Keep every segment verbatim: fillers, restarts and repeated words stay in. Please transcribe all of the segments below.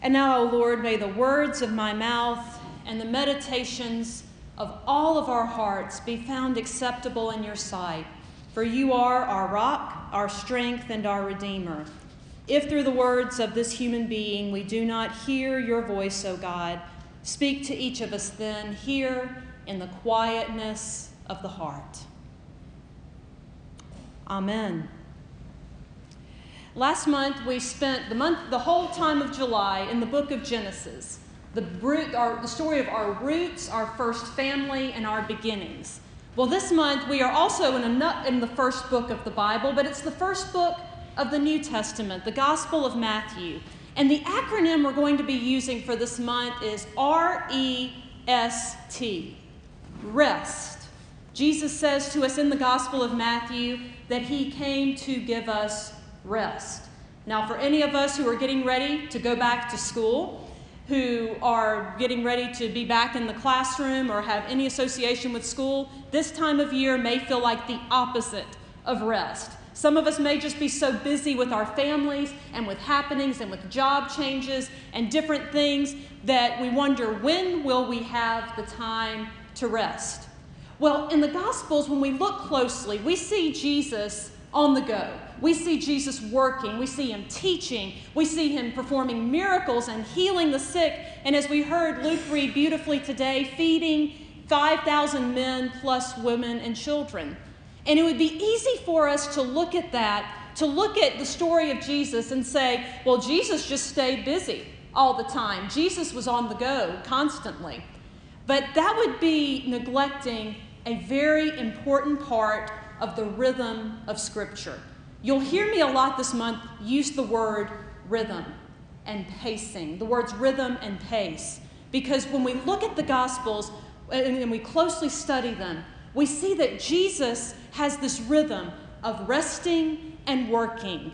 And now, O Lord, may the words of my mouth and the meditations of all of our hearts be found acceptable in your sight. For you are our rock, our strength, and our Redeemer. If through the words of this human being we do not hear your voice, O God, speak to each of us then here in the quietness of the heart. Amen. Last month, we spent the month, the whole time of July in the book of Genesis, the, root, our, the story of our roots, our first family, and our beginnings. Well, this month, we are also in, a, in the first book of the Bible, but it's the first book of the New Testament, the Gospel of Matthew. And the acronym we're going to be using for this month is R E S T, rest. Jesus says to us in the Gospel of Matthew that he came to give us rest. Now, for any of us who are getting ready to go back to school, who are getting ready to be back in the classroom or have any association with school, this time of year may feel like the opposite of rest. Some of us may just be so busy with our families and with happenings and with job changes and different things that we wonder, when will we have the time to rest? Well, in the Gospels, when we look closely, we see Jesus on the go. We see Jesus working. We see him teaching. We see him performing miracles and healing the sick. And as we heard Luke read beautifully today, feeding five thousand men plus women and children. And it would be easy for us to look at that, to look at the story of Jesus and say, well, Jesus just stayed busy all the time. Jesus was on the go constantly. But that would be neglecting a very important part of the rhythm of Scripture. You'll hear me a lot this month use the word rhythm and pacing, the words rhythm and pace, because when we look at the Gospels and we closely study them, we see that Jesus has this rhythm of resting and working,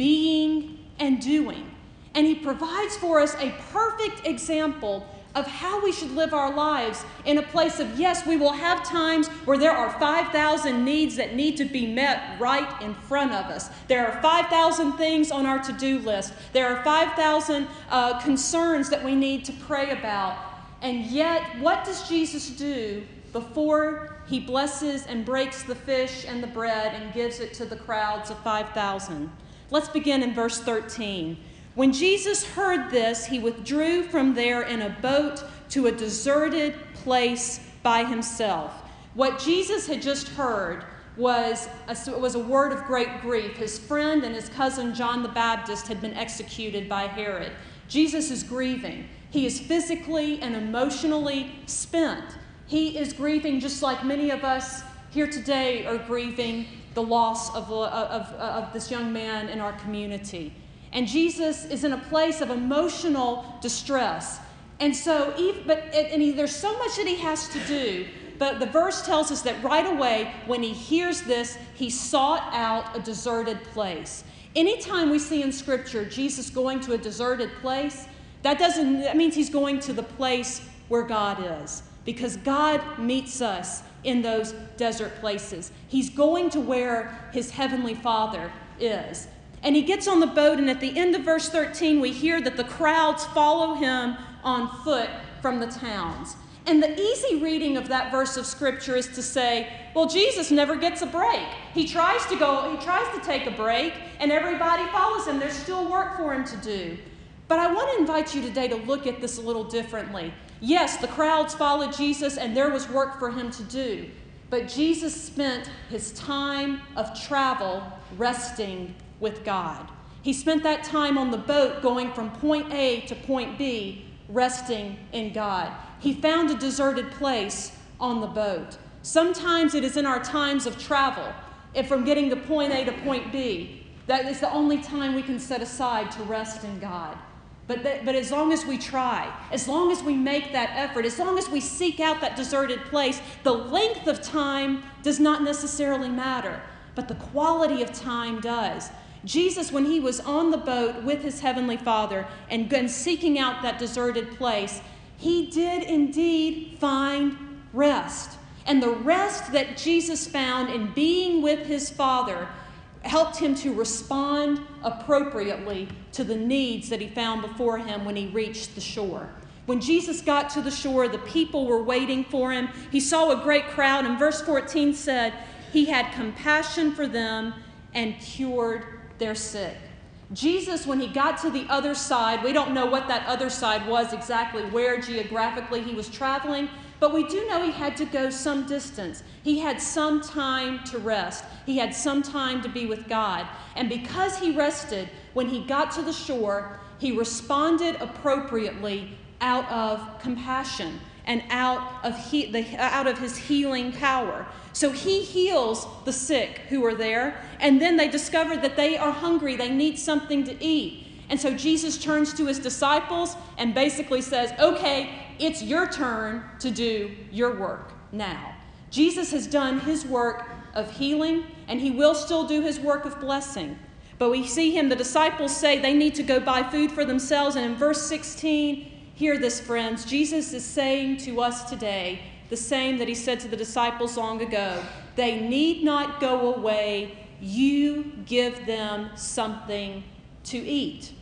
being and doing. And he provides for us a perfect example of how we should live our lives in a place of, yes, we will have times where there are five thousand needs that need to be met right in front of us. There are five thousand things on our to-do list. There are five thousand uh, concerns that we need to pray about. And yet, what does Jesus do before he blesses and breaks the fish and the bread and gives it to the crowds of five thousand? Let's begin in verse thirteen. When Jesus heard this, he withdrew from there in a boat to a deserted place by himself. What Jesus had just heard was a, was a word of great grief. His friend and his cousin John the Baptist had been executed by Herod. Jesus is grieving. He is physically and emotionally spent. He is grieving just like many of us here today are grieving the loss of, of, of, of this young man in our community. And Jesus is in a place of emotional distress. And so, but and he, there's so much that he has to do. But the verse tells us that right away, when he hears this, he sought out a deserted place. Anytime we see in Scripture Jesus going to a deserted place, that doesn't, that means he's going to the place where God is. Because God meets us in those desert places. He's going to where his heavenly Father is. And he gets on the boat, and at the end of verse thirteen, we hear that the crowds follow him on foot from the towns. And the easy reading of that verse of Scripture is to say, well, Jesus never gets a break. He tries to go, he tries to take a break, and everybody follows him. There's still work for him to do. But I want to invite you today to look at this a little differently. Yes, the crowds followed Jesus, and there was work for him to do. But Jesus spent his time of travel resting with God. He spent that time on the boat going from point A to point B, resting in God. He found a deserted place on the boat. Sometimes it is in our times of travel, if from getting to point A to point B, that is the only time we can set aside to rest in God. But, that, but as long as we try, as long as we make that effort, as long as we seek out that deserted place, the length of time does not necessarily matter, but the quality of time does. Jesus, when he was on the boat with his heavenly Father and, and seeking out that deserted place, he did indeed find rest. And the rest that Jesus found in being with his Father helped him to respond appropriately to the needs that he found before him when he reached the shore. When Jesus got to the shore, the people were waiting for him. He saw a great crowd, and verse fourteen said, he had compassion for them and cured their sick. Jesus, when he got to the other side, we don't know what that other side was exactly, where geographically he was traveling, but we do know he had to go some distance. He had some time to rest. He had some time to be with God. And because he rested, when he got to the shore, he responded appropriately out of compassion and out of, he, the, out of his healing power. So he heals the sick who are there, and then they discover that they are hungry. They need something to eat. And so Jesus turns to his disciples and basically says, okay, it's your turn to do your work now. Jesus has done his work of healing, and he will still do his work of blessing. But we see him, the disciples say they need to go buy food for themselves. And in verse sixteen, hear this, friends. Jesus is saying to us today the same that he said to the disciples long ago. They need not go away. You give them something to eat.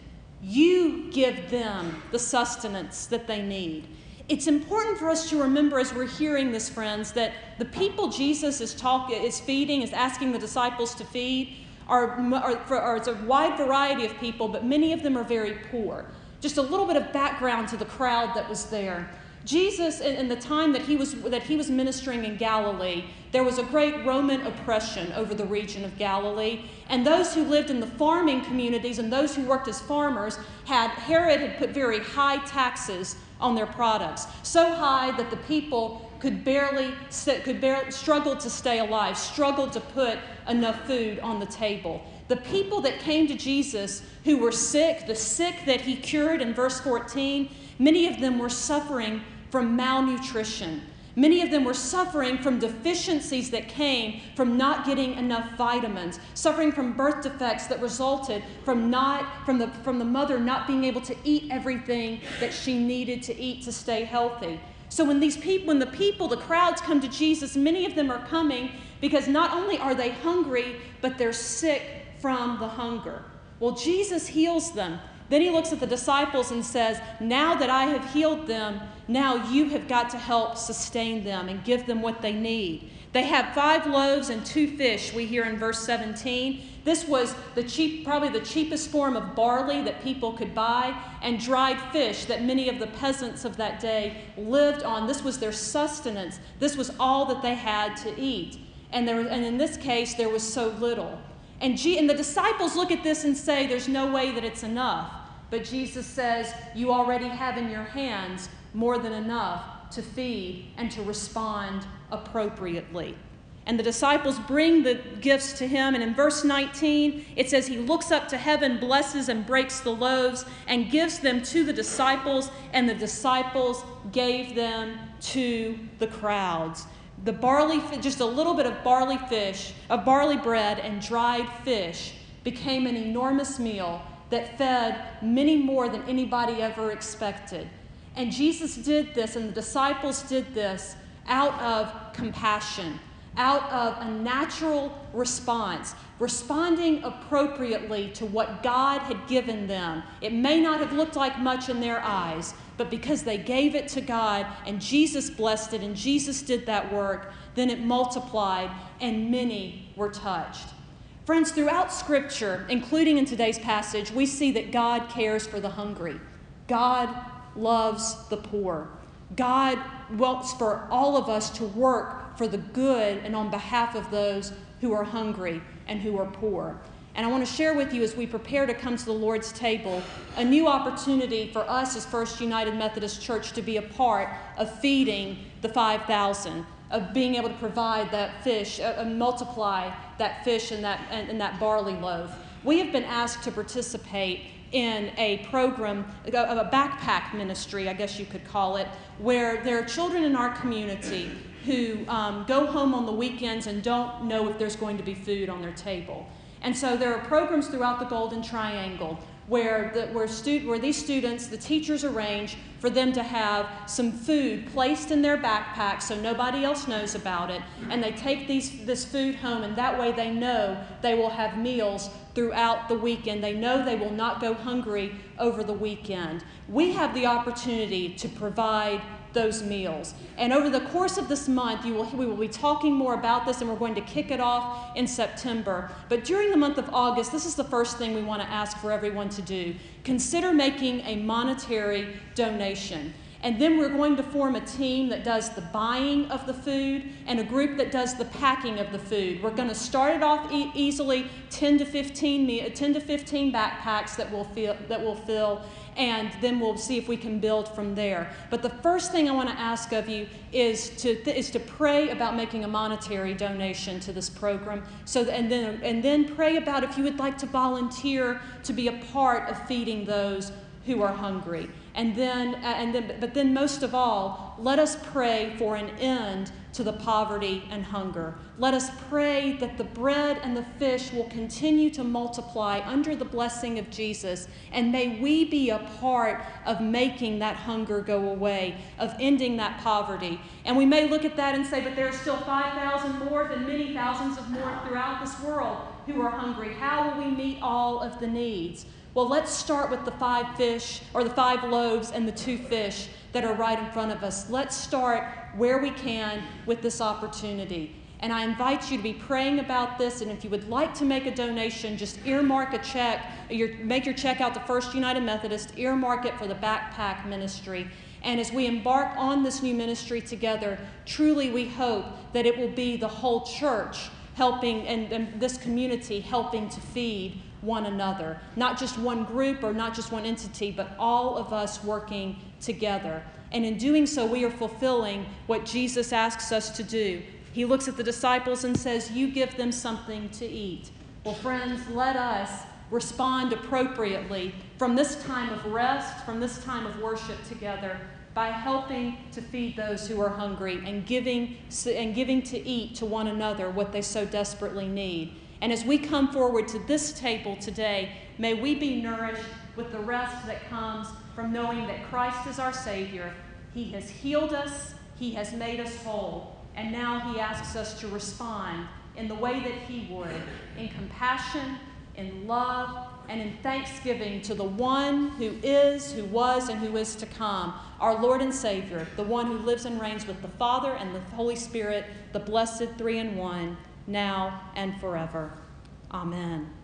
You give them the sustenance that they need. It's important for us to remember as we're hearing this, friends, that the people Jesus is talking, is feeding, is asking the disciples to feed, are, are, are it's a wide variety of people, but many of them are very poor. Just a little bit of background to the crowd that was there. Jesus, in, in the time that he was that he was ministering in Galilee, there was a great Roman oppression over the region of Galilee, and those who lived in the farming communities and those who worked as farmers had Herod had put very high taxes on their products, so high that the people could barely could barely struggle to stay alive, struggled to put enough food on the table. The people that came to Jesus who were sick, the sick that he cured in verse fourteen, many of them were suffering from malnutrition. Many of them were suffering from deficiencies that came from not getting enough vitamins, suffering from birth defects that resulted from not from the from the mother not being able to eat everything that she needed to eat to stay healthy. So when these people, when the people, the crowds come to Jesus, many of them are coming because not only are they hungry, but they're sick from the hunger. Well, Jesus heals them. Then he looks at the disciples and says, now that I have healed them, now you have got to help sustain them and give them what they need. They have five loaves and two fish, we hear in verse seventeen. This was the cheap, probably the cheapest form of barley that people could buy, and dried fish that many of the peasants of that day lived on. This was their sustenance. This was all that they had to eat. And, there, and in this case, there was so little. And, G- and the disciples look at this and say, there's no way that it's enough. But Jesus says, you already have in your hands more than enough to feed and to respond appropriately. And the disciples bring the gifts to him. And in verse nineteen, it says he looks up to heaven, blesses and breaks the loaves, and gives them to the disciples. And the disciples gave them to the crowds. The barley, just a little bit of barley fish, of barley bread and dried fish became an enormous meal that fed many more than anybody ever expected. And Jesus did this, and the disciples did this out of compassion, out of a natural response, responding appropriately to what God had given them. It may not have looked like much in their eyes, but because they gave it to God and Jesus blessed it and Jesus did that work, then it multiplied and many were touched. Friends, throughout Scripture, including in today's passage, we see that God cares for the hungry. God loves the poor. God wants for all of us to work for the good and on behalf of those who are hungry and who are poor. And I want to share with you, as we prepare to come to the Lord's table, a new opportunity for us as First United Methodist Church to be a part of feeding the five thousand, of being able to provide that fish, uh, multiply that fish and that, and, and that barley loaf. We have been asked to participate in a program, a backpack ministry, I guess you could call it, where there are children in our community who um, go home on the weekends and don't know if there's going to be food on their table. And so there are programs throughout the Golden Triangle where, the, where, stu- where these students, the teachers arrange for them to have some food placed in their backpacks so nobody else knows about it. And they take these, this food home, and that way they know they will have meals throughout the weekend. They know they will not go hungry over the weekend. We have the opportunity to provide those meals. And over the course of this month, you will, we will be talking more about this, and we're going to kick it off in September. But during the month of August, this is the first thing we want to ask for everyone to do. Consider making a monetary donation. And then we're going to form a team that does the buying of the food and a group that does the packing of the food. We're going to start it off e- easily, ten to fifteen backpacks that we'll fill, that we'll fill, and then we'll see if we can build from there. But the first thing I want to ask of you is to th- is to pray about making a monetary donation to this program. So th- and then and then pray about if you would like to volunteer to be a part of feeding those who are hungry. And then, uh, and then, but then most of all, let us pray for an end to the poverty and hunger. Let us pray that the bread and the fish will continue to multiply under the blessing of Jesus, and may we be a part of making that hunger go away, of ending that poverty. And we may look at that and say, but there are still five thousand more than many thousands of more throughout this world who are hungry. How will we meet all of the needs? Well, let's start with the five fish, or the five loaves and the two fish that are right in front of us. Let's start where we can with this opportunity. And I invite you to be praying about this, and if you would like to make a donation, just earmark a check, your, make your check out to First United Methodist, earmark it for the backpack ministry. And as we embark on this new ministry together, truly we hope that it will be the whole church helping, and, and this community helping to feed one another. Not just one group or not just one entity, but all of us working together. And in doing so, we are fulfilling what Jesus asks us to do. He looks at the disciples and says, you give them something to eat. Well, friends, let us respond appropriately from this time of rest, from this time of worship together, by helping to feed those who are hungry and giving, and giving to eat to one another what they so desperately need. And as we come forward to this table today, may we be nourished with the rest that comes from knowing that Christ is our Savior. He has healed us, He has made us whole, and now He asks us to respond in the way that He would, in compassion, in love, and in thanksgiving to the one who is, who was, and who is to come, our Lord and Savior, the one who lives and reigns with the Father and the Holy Spirit, the blessed three in one, now and forever. Amen.